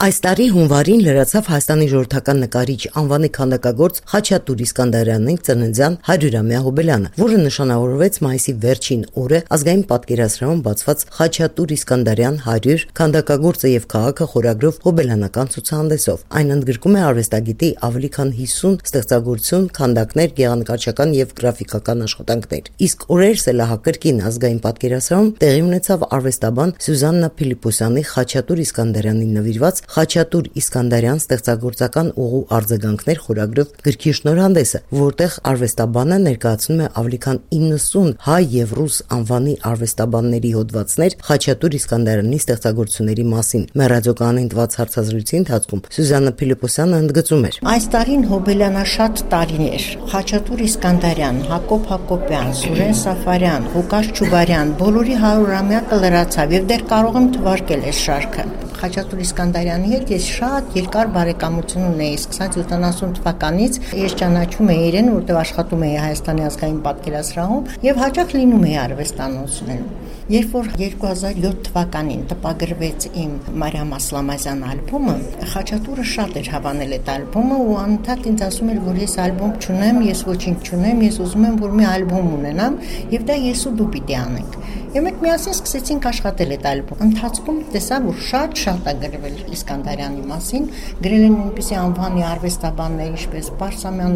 Այս տարի հունվարին լրացավ Հայաստանի ժողովրդական նկարիչ անվանի քանդակագործ Խաչատուր Իսկանդարյանի ծննդյան 100-ամյա հոբելյանը, որը նշանավորվեց մայիսի վերջին օրը ազգային պատկերասրահում բացված Խաչատուր Իսկանդարյան 100 քանդակագործը եւ քաղաքը խորագրով հոբելյանական ցուցահանդեսով։ Այն ընդգրկում է արվեստագետի ավելի քան 50 ստեղծագործություն, քանդակներ, գեղանկարչական եւ գրաֆիկական աշխատանքներ։ Իսկ օրեր սելահակրկին ազգային պատկերասրահում տեղի ունեցավ արվեստաբան Սյուզաննա Փիլիպոսյանի Խաչատուր Իսկանդարյանին նվիրված Խաչատուր Իսկանդարյան ստեղծագործական ուղու արձագանքներ խորագրով գրքի շնորհանդեսը, որտեղ արվեստաբանը ներկայացնում է ավելի քան 90 հայ եւ ռուս անվանի արվեստաբանների հոդվածներ Խաչատուր Իսկանդարյանի ստեղծագործությունների մասին։ Մեր ռադիոկայանին տված հարցազրույցի ընթացքում Սյուզաննա Փիլիպոսյանը ընդգծում էր. Այս տարին հոբելյանաշատ տարին էր։ Խաչատուր Իսկանդարյան, Հակոբ Հակոբյան, Սուրեն Սաֆարյան, Ղուկաս Չուբարյան, բոլորի 100-ամյակը լրացավ եւ դեռ կարող եմ թվարկել այս շարքը։ Խաչատուր Իսկանդարյանի հետ ես շատ երկար բարեկամություն ունեի, սկսած 70 թվականից ես ճանաչում էի իրեն, որտեղ աշխատում էի Հայաստանի ազգային պատկերասրահում եւ հաճախ լինում էի արվեստանոցներում։ Երբ որ 2007 թվականին տպագրվեց իմ Մարիամ Ասլամազյան ալբոմը, Խաչատուրը շատ էր հավանել այդ ալբոմը ու անընդհատ ինձ ասում էր, որ ես ալբոմ չունեմ, ես ոչինչ չունեմ, ես ուզում եմ, որ մի ալբոմ ունենամ եւ դա ես ու դու պիտի անենք։ Եվ մենք միասին սկսեցինք աշխատել այդ ալբոմը։ Ընթացքում տեսա, որ շատ է գրվել Իսկանդարյանի մասին, գրել են այնպիսի անվանի արվեստաբաններ, ինչպես Պարսամյան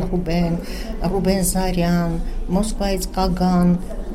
Ռուբեն Զարյան, Մոսկվայից Կագան,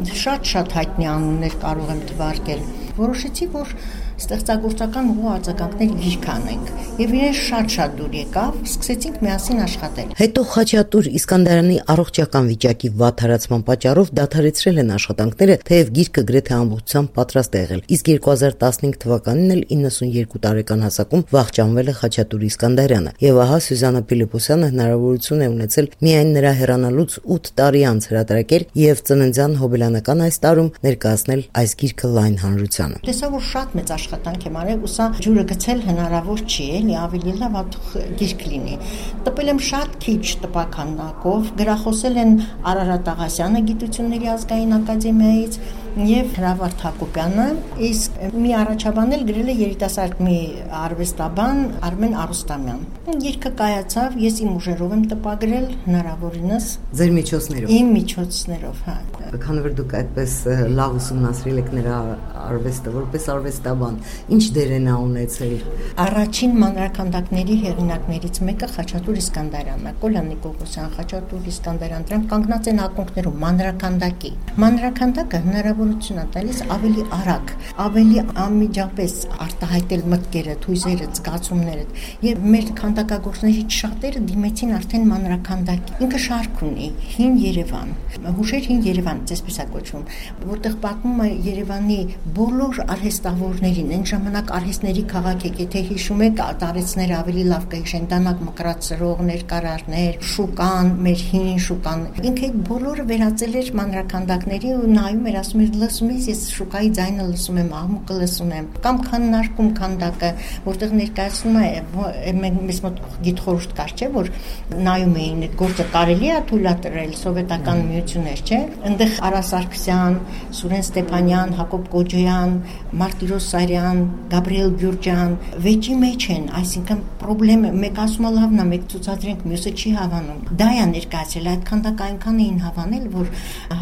շատ հայտնի անուններ կարող եմ թվարկել։ Որոշեցի, որ ստեղծագործական ուղու արձագանքներ գիրք անենք եւ իրեն շատ դուր եկավ, սկսեցինք միասին աշխատել։ Հետո Խաչատուր Իսկանդարյանի առողջական վիճակի վատ հարացման պատճառով դադարեցրել են աշխատանքները, թեև գիրքը գրեթե ամբողջությամբ պատրաստ է եղել։ Իսկ 2015 թվականին էլ 92 տարեկան հասակում վախճանվել է Խաչատուր Իսկանդարյանը։ Եվ ահա Սյուզաննա Փիլիպոսյանը հնարավորություն է ունեցել միայն նրա հեռանալուց 8 տարի անց հրատարակել եւ ծննդյան հոբելյանական այս տարում ներկայացնել այս գիրքը լայն հանրությանը։ Տեսա, որ շատ մեծ աշխատանք եմ արել, ու սա ջուրը գցել հնարավոր չի, էլի ավելի լավ գիրք լինի։ Տպել եմ շատ քիչ տպաքանակով, գրախոսել են Արարատ Աղասյանը Գիտությունների ազգային ակադեմիայից եւ Հրավարդ Հակոբյանը, իսկ մի առաջաբան էլ գրել է երիտասարդ մի արվեստաբան Արմեն Արուստամյան։ Գիրքը կայացավ, ես իմ ուժերով եմ տպագրել, հնարավորինս ձեր միջոցներով։ Իմ միջոցներով, հա։ Քանի որ դուք այդպես լավ ուսումնասիրել եք նրա արվեստը, որպես արվեստաբան, ինչ դեր են ունեցել։ Առաջին մանրաքանդակների հեղինակներից մեկը Խաչատուր Իսկանդարյանն է, Կոլյան Նիկողոսյան, Խաչատուր Իսկանդարյան, դրանք կանգնած են ակունքներում մանրաքանդակի։ Մանրաքանդակը հնարավորություն է տալիս ավելի արագ, ավելի անմիջապես արտահայտել մտքերդ, հույզերդ, զգացումներդ։ Եվ մեր քանդակագործներից շատերը դիմեցին արդեն մանրաքանդակի։ Ինքը շարք ունի, Հին Երևան, Հուշեր Հին Երևան, այսպես է կոչվում, որտեղ պատմում է Երևանի բոլոր արհեստավորներին, այն ժամանակ արհեստների քաղաք եք, եթե հիշում եք, տարեցները ավելի լավ կհիշեն, Դանակ Մկրատ սրողներ, կարարներ, շուկան, մեր հին շուկան։ Ինքը այդ բոլորը վերածել էր մանրաքանդակների ու նայում էր, ասում էր, լսում ես, ես շուկայի ձայնը լսում եմ, աղմուկը լսում եմ, կամ քննարկում քանդակը, որտեղ ներկայացնում է մեզ մոտ գիտխորհուրդ կար, չէ, որ նայում էին այդ գործը կարելի է թույլատրել սովետական միություններ, չէ։ Այնտեղ Արա Սարգսյան, Սուրեն Ստեփանյան, Հակոբ Կոջոյան, Մարտիրոս Սարյան, Գաբրիել Գյուրջյան վեճի մեջ են, այսինքն խնդրեմ մեկ ասում է լավն է, մեկ ցուցադրենք, մյուսը չի հավանում։ Դա է ներկայացել, այդ քանդակը այնքան էին հավանել, որ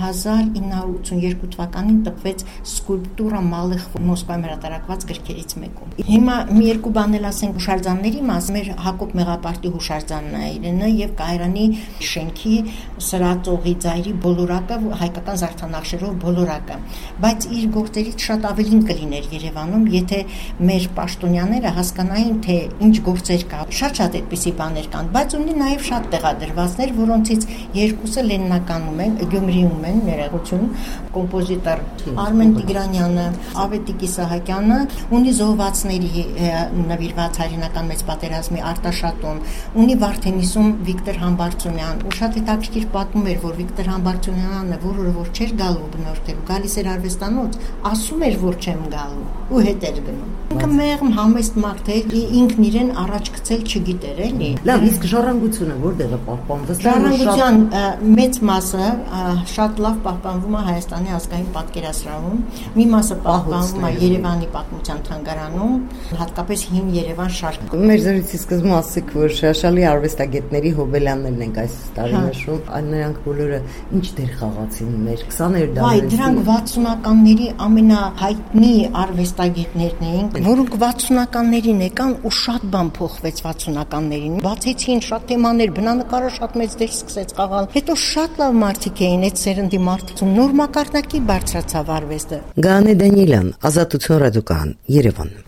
1982 թվականին տպվեց սկուլպտուրա Մալեխ Մոսկվայում հրատարակված գրքերից մեկում։ Հիմա մի երկու բան էլ ասենք հուշարձանների մաս, մեր Հակոբ Մեղապարտի հուշարձանն է իրենը եւ Կայարանի շենքի սրածողի ծայրի բոլորակը, հայկական զարդանախշերով բոլորակը, բայց իր գործերից շատ ավելին կլիներ Երևանում, եթե մեր պաշտոնյաները հասկանային, թե ինչ գործեր կա։ Շատ այդպիսի բաներ կան, բայց ունի նաեւ շատ տեղադրվածներ, որոնցից երկուսը Լենինականում են, Գյումրիում են, ներողություն, կոմպոզիտոր Արմեն Տիգրանյանը, Ավետիք Իսահակյանը, ունի զոհվածների նվիրված հայրենական մեծ պատերազմի Արտաշատում, ունի Վարդենիսում Վիկտոր Համբարձումյան, ու շատ հետաքրքիր պատմում էր, որ Վիկտոր Համբարձումյանը, որը որ չէր գալու բնորդելու, գալիս էր արվեստանոց, ասում էր, որ չեմ գալու, ու հետ էր գնում։ Ինքը մեղմ համեստ մարդ էր, ինքն իրեն առաջ գցել չգիտեր, էլի։ Լավ, իսկ ժառանգությունը որտեղ է պահպանվում։ Ժառանգության մեծ մասը շատ լավ պահպանվում է Հայաստանի ազգային պատկերասրահում, մի մասը պահպանվում է Երևանի պատմության թանգարանում, հատկապես հին Երևան շարքը։ Մեր զրույցի սկզբում ասացիք, որ շարշալի արվեստագետների հոբելյաններն ենք այս տարիներում, նրանք բոլորը ինչ դեր խաղացին մեր 20-րդ դարերին։ Դրանք 60-ականների ամենահայտնի արվեստագետներն էին, որոնք 60-ականներին եկան ու շատ բան փոխվեց 60-ականներին։ Բացեցին շատ թեմաներ, բնանկարը շատ մեծ դեր սկսեց խաղալ։ Հետո շատ լավ մարդիկ էին, այդ սերնդի մարդիկ, նոր մակարդակի բարձրացավ արվեստը։ Գանե Դանիելյան, Ազատություն ռադիոկայան, Երևան։